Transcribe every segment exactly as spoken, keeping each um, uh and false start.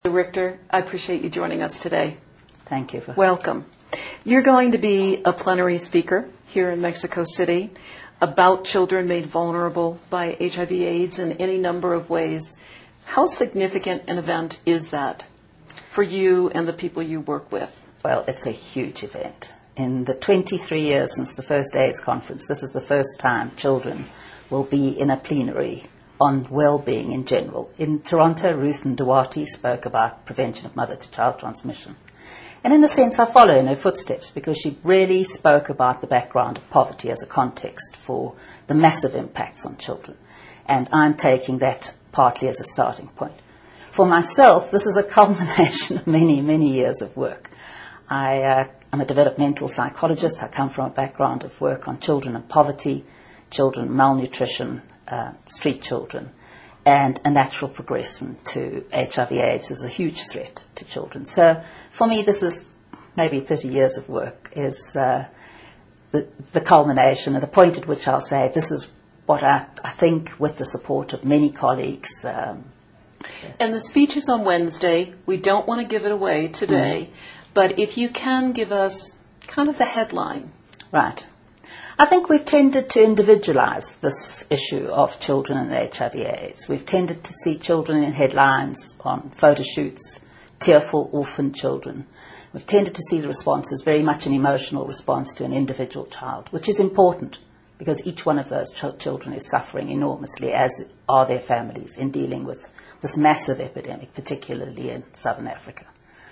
Richter, I appreciate you joining us today. Thank you. For Welcome. You're going to be a plenary speaker here in Mexico City about children made vulnerable by H I V AIDS in any number of ways. How significant an event is that for you and the people you work with? Well, it's a huge event. In the twenty-three years since the first AIDS conference, this is the first time children will be in a plenary on well-being in general. In Toronto, Ruth Duarte spoke about prevention of mother-to-child transmission. And in a sense, I follow in her footsteps because she really spoke about the background of poverty as a context for the massive impacts on children. And I'm taking that partly as a starting point. For myself, this is a culmination of many, many years of work. I, uh, I'm a developmental psychologist. I come from a background of work on children and poverty, children malnutrition, Uh, street children, and a natural progression to H I V AIDS is a huge threat to children. So for me, this is maybe thirty years of work, is uh, the, the culmination, and the point at which I'll say this is what I, I think, with the support of many colleagues. Um, and the speech is on Wednesday. We don't want to give it away today, mm-hmm. but if you can give us kind of the headline. Right. I think we've tended to individualize this issue of children and H I V AIDS. We've tended to see children in headlines on photo shoots, tearful orphan children. We've tended to see the response as very much an emotional response to an individual child, which is important because each one of those ch- children is suffering enormously, as are their families, in dealing with this massive epidemic, particularly in Southern Africa.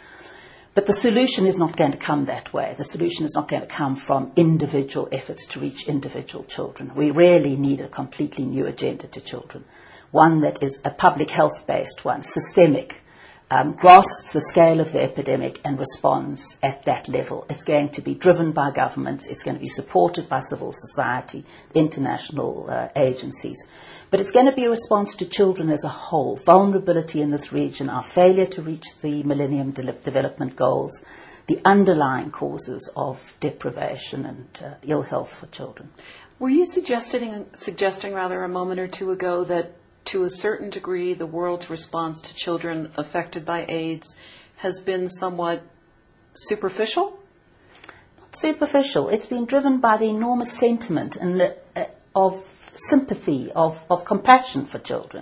But the solution is not going to come that way. The solution is not going to come from individual efforts to reach individual children. We really need a completely new agenda to children, one that is a public health-based one, systemic, um, grasps the scale of the epidemic and responds at that level. It's going to be driven by governments. It's going to be supported by civil society, international uh, agencies. But it's going to be a response to children as a whole, vulnerability in this region, our failure to reach the Millennium De- Development Goals, the underlying causes of deprivation and uh, ill health for children. Were you suggesting, suggesting rather a moment or two ago that to a certain degree the world's response to children affected by AIDS has been somewhat superficial? Not superficial. It's been driven by the enormous sentiment and uh, of sympathy, of, of compassion for children,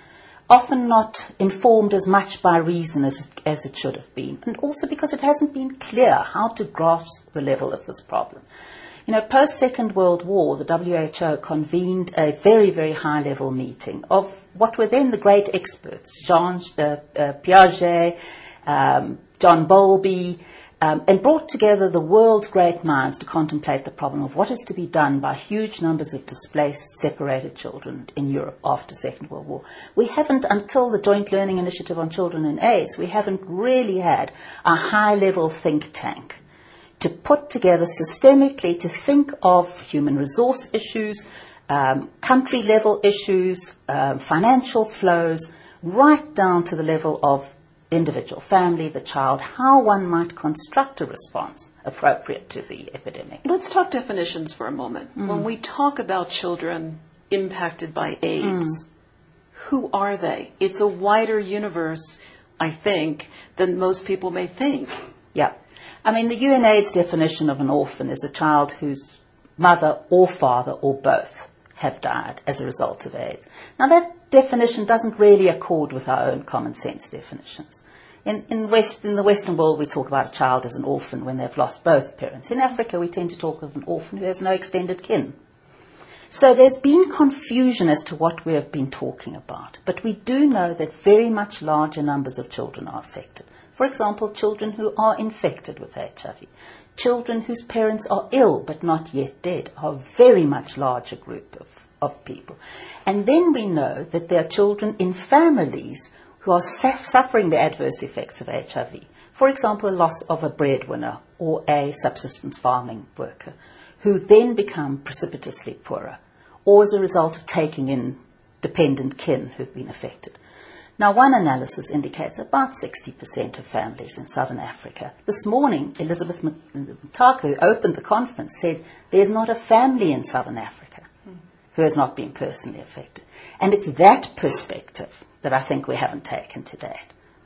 often not informed as much by reason as, as it should have been, and also because it hasn't been clear how to grasp the level of this problem. You know, post-Second World War, the W H O convened a very, very high-level meeting of what were then the great experts, Jean uh, uh, Piaget, um, John Bowlby, Um, and brought together the world's great minds to contemplate the problem of what is to be done by huge numbers of displaced, separated children in Europe after Second World War. We haven't, until the Joint Learning Initiative on Children and AIDS, we haven't really had a high-level think tank to put together systemically to think of human resource issues, um, country-level issues, um, financial flows, right down to the level of individual family, the child, how one might construct a response appropriate to the epidemic. Let's talk definitions for a moment. Mm. When we talk about children impacted by AIDS, mm. who are they? It's a wider universe, I think, than most people may think. Yeah. I mean, the UNAIDS definition of an orphan is a child whose mother or father or both have died as a result of AIDS. Now, that definition doesn't really accord with our own common sense definitions. In, in, West, in the Western world, we talk about a child as an orphan when they've lost both parents. In Africa, we tend to talk of an orphan who has no extended kin. So there's been confusion as to what we have been talking about. But we do know that very much larger numbers of children are affected. For example, children who are infected with H I V. Children whose parents are ill but not yet dead are a very much larger group of of people. And then we know that there are children in families who are suffering the adverse effects of H I V. For example, a loss of a breadwinner or a subsistence farming worker, who then become precipitously poorer, or as a result of taking in dependent kin who've been affected. Now, one analysis indicates about sixty percent of families in Southern Africa. This morning, Elizabeth Mtaka, who opened the conference, said there's not a family in Southern Africa who has not been personally affected. And it's that perspective that I think we haven't taken to date.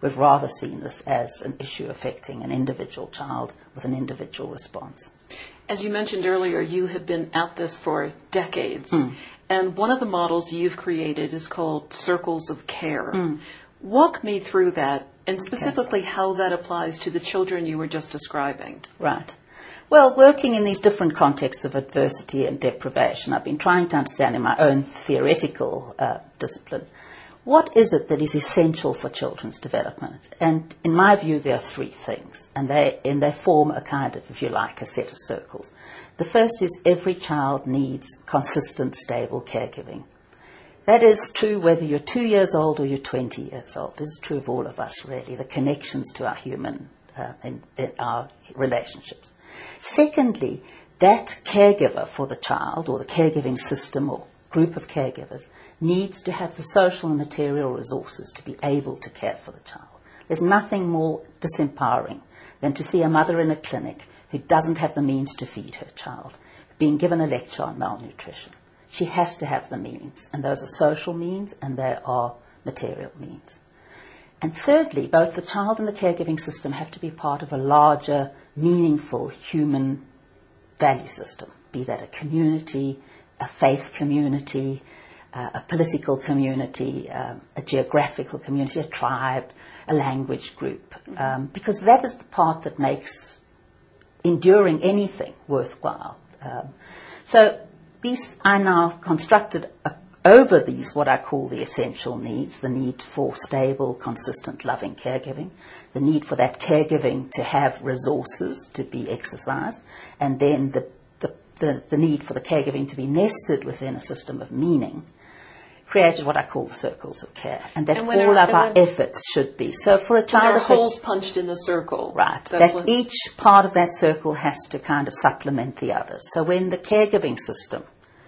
We've rather seen this as an issue affecting an individual child with an individual response. As you mentioned earlier, you have been at this for decades. Mm. And one of the models you've created is called Circles of Care. Mm. Walk me through that, and specifically okay. how that applies to the children you were just describing. Right. Well, working in these different contexts of adversity and deprivation, I've been trying to understand in my own theoretical uh, discipline, what is it that is essential for children's development? And in my view, there are three things, and they, and they form a kind of, if you like, a set of circles. The first is every child needs consistent, stable caregiving. That is true whether you're two years old or you're twenty years old. This is true of all of us, really, the connections to our human, uh, in, in our relationships. Secondly, that caregiver for the child, or the caregiving system or group of caregivers, needs to have the social and material resources to be able to care for the child. There's nothing more disempowering than to see a mother in a clinic who doesn't have the means to feed her child being given a lecture on malnutrition. She has to have the means, and those are social means and they are material means. And thirdly, both the child and the caregiving system have to be part of a larger, meaningful human value system, be that a community, a faith community, uh, a political community, um, a geographical community, a tribe, a language group, um, because that is the part that makes enduring anything worthwhile. Um, so these I now constructed a over these, what I call the essential needs, the need for stable, consistent, loving caregiving, the need for that caregiving to have resources to be exercised, and then the, the, the, the need for the caregiving to be nested within a system of meaning, created what I call the circles of care, and that and all our, of our efforts should be. So for a child... There are holes punched in the circle. Right, that when... each part of that circle has to kind of supplement the others. So when the caregiving system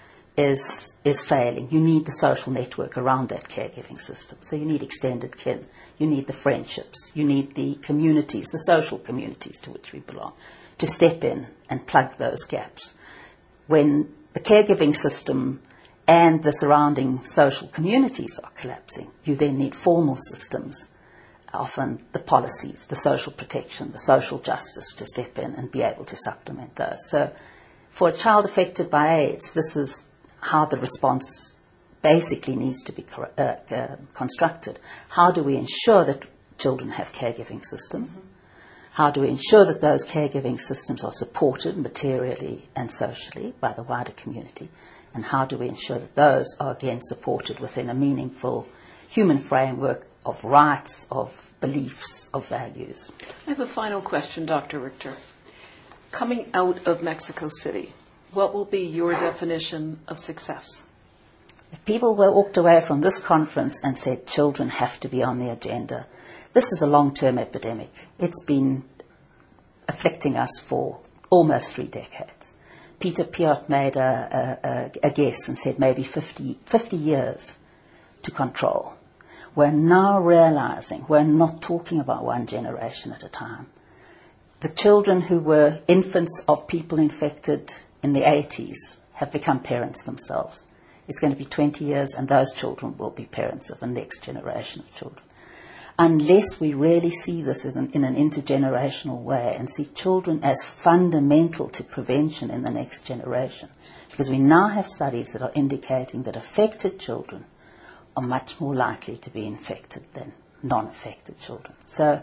is is failing, you need the social network around that caregiving system. So you need extended kin, you need the friendships, you need the communities, the social communities to which we belong, to step in and plug those gaps. When the caregiving system and the surrounding social communities are collapsing, you then need formal systems, often the policies, the social protection, the social justice to step in and be able to supplement those. So for a child affected by AIDS, this is how the response basically needs to be uh, uh, constructed. How do we ensure that children have caregiving systems? Mm-hmm. How do we ensure that those caregiving systems are supported materially and socially by the wider community? And how do we ensure that those are again supported within a meaningful human framework of rights, of beliefs, of values? I have a final question, Doctor Richter. Coming out of Mexico City, what will be your definition of success? If people were walked away from this conference and said children have to be on the agenda, this is a long-term epidemic. It's been afflicting us for almost three decades. Peter Piot made a, a, a guess and said maybe fifty, fifty years to control. We're now realizing we're not talking about one generation at a time. The children who were infants of people infected in the eighties have become parents themselves. It's going to be twenty years and those children will be parents of the next generation of children. Unless we really see this as an, in an intergenerational way and see children as fundamental to prevention in the next generation, because we now have studies that are indicating that affected children are much more likely to be infected than non-affected children. So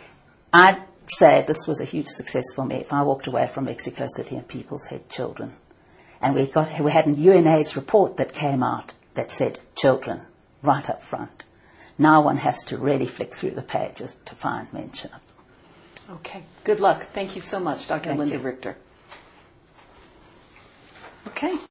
I'd say this was a huge success for me. If I walked away from Mexico City and people said children, and we got we had a UNAIDS report that came out that said children right up front. Now one has to really flick through the pages to find mention of them. Okay. Good luck. Thank you so much, Doctor Thank Linda you. Richter. Okay.